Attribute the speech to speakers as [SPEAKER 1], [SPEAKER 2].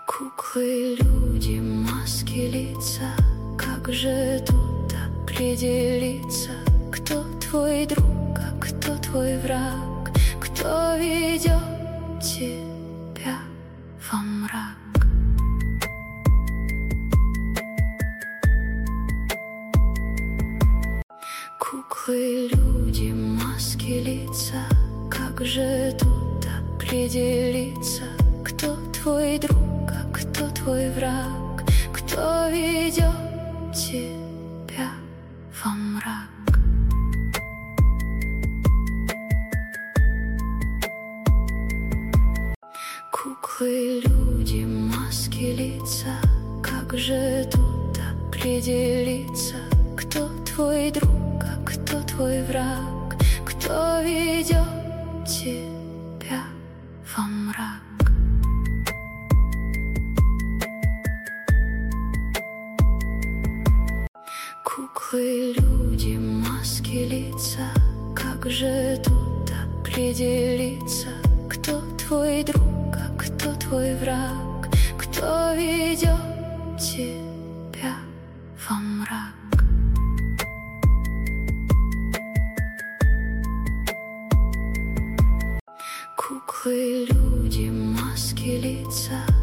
[SPEAKER 1] Куклы, люди, маски, лица. Как же тут определиться, кто твой друг, а кто твой враг, кто ведет тебя во мрак? Куклы, люди, маски, лица. Как же тут определиться, кто твой друг, а кто твой враг, кто ведет тебя во мрак? Куклы, люди, маски, лица. Как же тут определиться, кто твой друг, а кто твой враг, кто ведет тебя во мрак? Куклы, люди, маски, лица. Как же тут определиться, кто твой друг, а кто твой враг, кто ведет тебя во мрак? Куклы, люди, маски, лица.